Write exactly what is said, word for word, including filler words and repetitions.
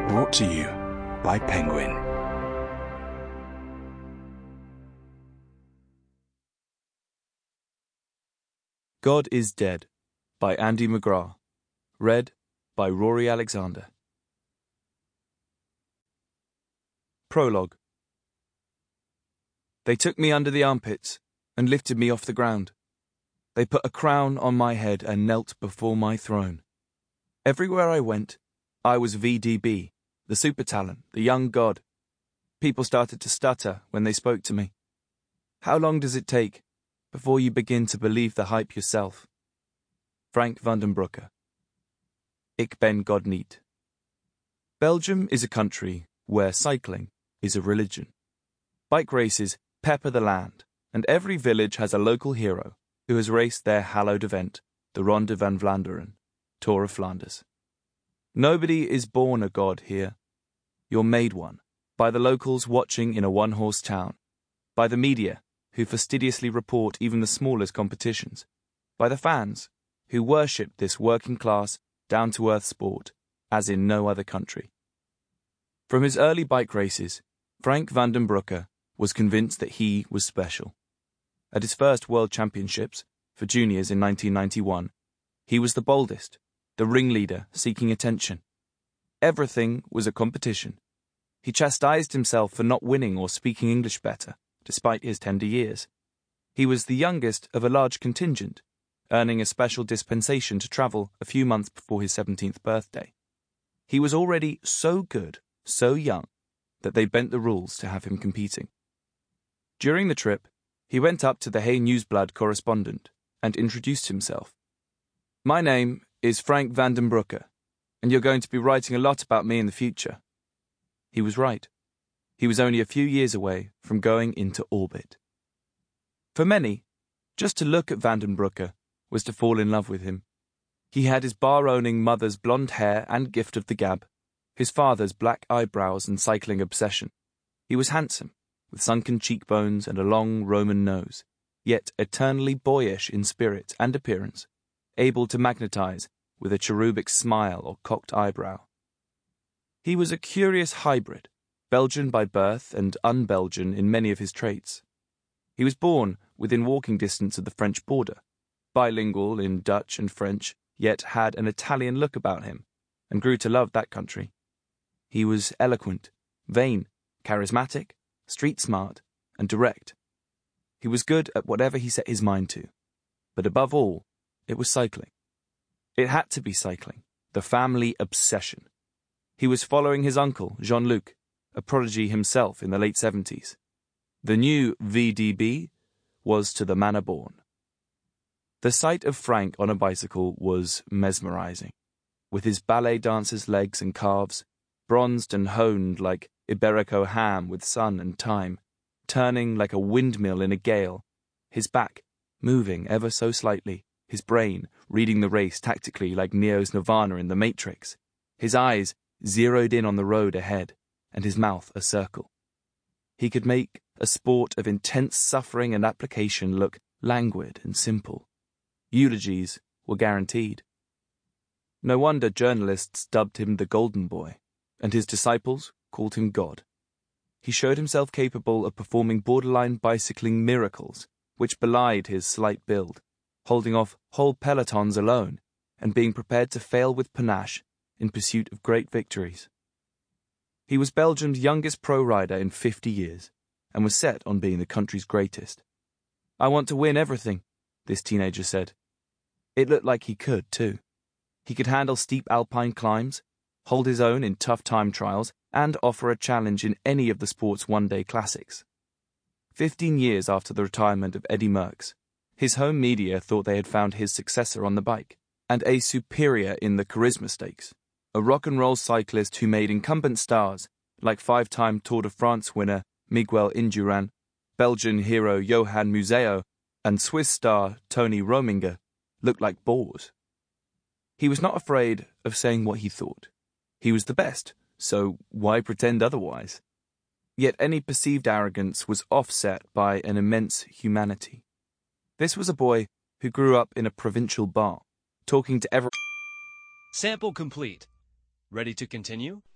Brought to you by Penguin. God is Dead by Andy McGrath. Read by Rory Alexander. Prologue. They took me under the armpits and lifted me off the ground. They put a crown on my head and knelt before my throne. Everywhere I went, I was V D B, the super talent, the young god. People started to stutter when they spoke to me. How long does it take before you begin to believe the hype yourself? Frank Vandenbroucke. Ik ben God niet. Belgium is a country where cycling is a religion. Bike races pepper the land, and every village has a local hero who has raced their hallowed event, the Ronde van Vlaanderen, Tour of Flanders. Nobody is born a god here. You're made one, by the locals watching in a one-horse town, by the media, who fastidiously report even the smallest competitions, by the fans, who worship this working-class, down-to-earth sport, as in no other country. From his early bike races, Frank Vandenbroucke was convinced that he was special. At his first World Championships, for juniors in nineteen ninety-one, he was the boldest, the ringleader seeking attention. Everything was a competition. He chastised himself for not winning or speaking English better, despite his tender years. He was the youngest of a large contingent, earning a special dispensation to travel a few months before his seventeenth birthday. He was already so good, so young, that they bent the rules to have him competing. During the trip, he went up to the Hey Nieuwsblad correspondent and introduced himself. My name is Frank Vandenbroucke, and you're going to be writing a lot about me in the future. He was right. He was only a few years away from going into orbit. For many, just to look at Vandenbroucke was to fall in love with him. He had his bar-owning mother's blonde hair and gift of the gab, his father's black eyebrows and cycling obsession. He was handsome, with sunken cheekbones and a long Roman nose, yet eternally boyish in spirit and appearance, able to magnetize with a cherubic smile or cocked eyebrow. He was a curious hybrid, Belgian by birth and un-Belgian in many of his traits. He was born within walking distance of the French border, bilingual in Dutch and French, yet had an Italian look about him, and grew to love that country. He was eloquent, vain, charismatic, street-smart, and direct. He was good at whatever he set his mind to, but above all, it was cycling. It had to be cycling, the family obsession. He was following his uncle, Jean-Luc, a prodigy himself in the late seventies. The new V D B was to the manner born. The sight of Frank on a bicycle was mesmerizing, with his ballet dancer's legs and calves, bronzed and honed like Iberico ham with sun and time, turning like a windmill in a gale, his back moving ever so slightly, his brain reading the race tactically like Neo's Nirvana in The Matrix, his eyes zeroed in on the road ahead, and his mouth a circle. He could make a sport of intense suffering and application look languid and simple. Eulogies were guaranteed. No wonder journalists dubbed him the Golden Boy, and his disciples called him God. He showed himself capable of performing borderline bicycling miracles, which belied his slight build, holding off whole pelotons alone, and being prepared to fail with panache in pursuit of great victories. He was Belgium's youngest pro rider in fifty years, and was set on being the country's greatest. I want to win everything, this teenager said. It looked like he could, too. He could handle steep alpine climbs, hold his own in tough time trials, and offer a challenge in any of the sport's one-day classics. Fifteen years after the retirement of Eddy Merckx, his home media thought they had found his successor on the bike, and a superior in the Charisma Stakes, a rock-and-roll cyclist who made incumbent stars, like five-time Tour de France winner Miguel Indurain, Belgian hero Johan Museeuw, and Swiss star Tony Rominger, look like bores. He was not afraid of saying what he thought. He was the best, so why pretend otherwise? Yet any perceived arrogance was offset by an immense humanity. This was a boy who grew up in a provincial bar, talking to everyone. Sample complete. Ready to continue?